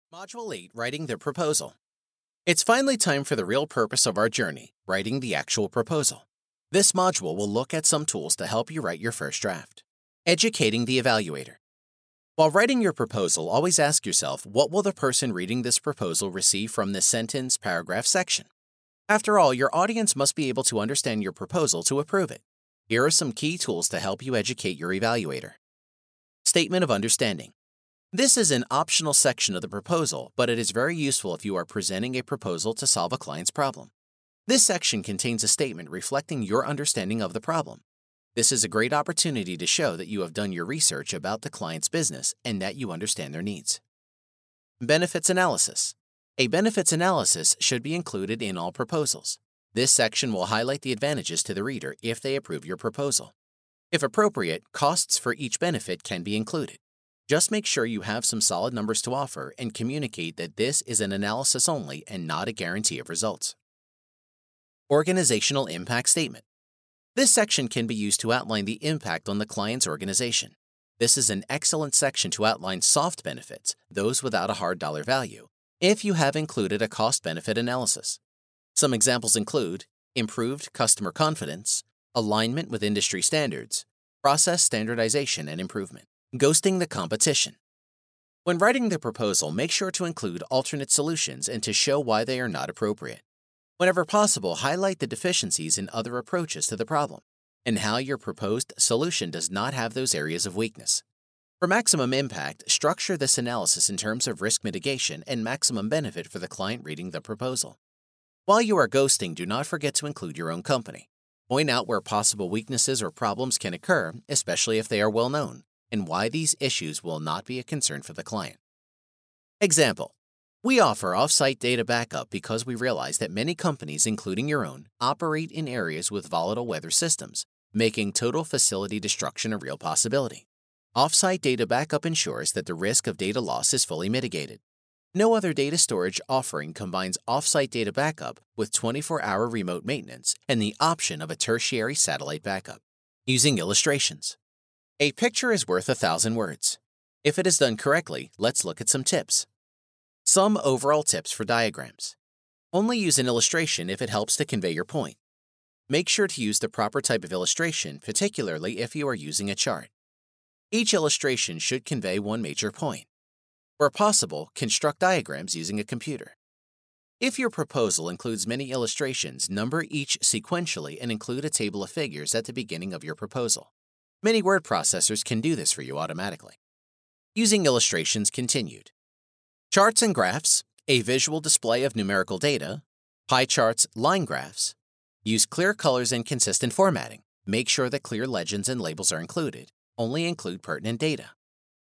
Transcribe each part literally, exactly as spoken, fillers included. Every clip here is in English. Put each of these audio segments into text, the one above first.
Module eight, Writing the Proposal. It's finally time for the real purpose of our journey, writing the actual proposal. This module will look at some tools to help you write your first draft. Educating the evaluator. While writing your proposal, always ask yourself, what will the person reading this proposal receive from this sentence, paragraph, section? After all, your audience must be able to understand your proposal to approve it. Here are some key tools to help you educate your evaluator. Statement of Understanding. This is an optional section of the proposal, but it is very useful if you are presenting a proposal to solve a client's problem. This section contains a statement reflecting your understanding of the problem. This is a great opportunity to show that you have done your research about the client's business and that you understand their needs. Benefits Analysis. A benefits analysis should be included in all proposals. This section will highlight the advantages to the reader if they approve your proposal. If appropriate, costs for each benefit can be included. Just make sure you have some solid numbers to offer and communicate that this is an analysis only and not a guarantee of results. Organizational Impact Statement. This section can be used to outline the impact on the client's organization. This is an excellent section to outline soft benefits, those without a hard dollar value, if you have included a cost-benefit analysis. Some examples include improved customer confidence, alignment with industry standards, process standardization and improvement. Ghosting the competition. When writing the proposal, make sure to include alternate solutions and to show why they are not appropriate. Whenever possible, highlight the deficiencies in other approaches to the problem and how your proposed solution does not have those areas of weakness. For maximum impact, structure this analysis in terms of risk mitigation and maximum benefit for the client reading the proposal. While you are ghosting, do not forget to include your own company. Point out where possible weaknesses or problems can occur, especially if they are well known, and why these issues will not be a concern for the client. Example: we offer off-site data backup because we realize that many companies, including your own, operate in areas with volatile weather systems, making total facility destruction a real possibility. Off-site data backup ensures that the risk of data loss is fully mitigated. No other data storage offering combines off-site data backup with twenty-four hour remote maintenance and the option of a tertiary satellite backup. Using illustrations. A picture is worth a thousand words. If it is done correctly, let's look at some tips. Some overall tips for diagrams. Only use an illustration if it helps to convey your point. Make sure to use the proper type of illustration, particularly if you are using a chart. Each illustration should convey one major point. Where possible, construct diagrams using a computer. If your proposal includes many illustrations, number each sequentially and include a table of figures at the beginning of your proposal. Many word processors can do this for you automatically. Using illustrations continued. Charts and graphs, a visual display of numerical data, pie charts, line graphs. Use clear colors and consistent formatting. Make sure that clear legends and labels are included. Only include pertinent data.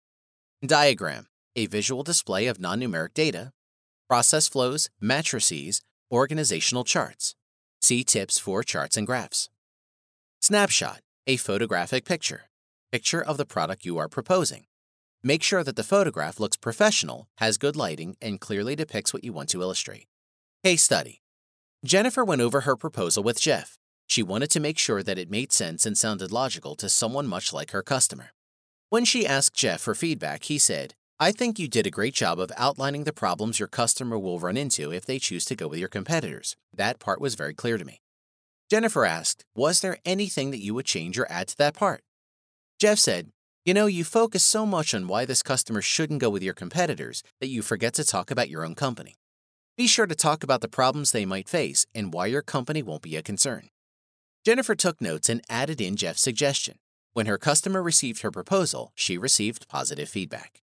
Diagram, a visual display of non-numeric data, process flows, matrices, organizational charts. See tips for charts and graphs. Snapshot, a photographic picture. Picture of the product you are proposing. Make sure that the photograph looks professional, has good lighting, and clearly depicts what you want to illustrate. Case study. Jennifer went over her proposal with Jeff. She wanted to make sure that it made sense and sounded logical to someone much like her customer. When she asked Jeff for feedback, he said, "I think you did a great job of outlining the problems your customer will run into if they choose to go with your competitors. That part was very clear to me." Jennifer asked, "Was there anything that you would change or add to that part?" Jeff said, "You know, you focus so much on why this customer shouldn't go with your competitors that you forget to talk about your own company. Be sure to talk about the problems they might face and why your company won't be a concern." Jennifer took notes and added in Jeff's suggestion. When her customer received her proposal, she received positive feedback.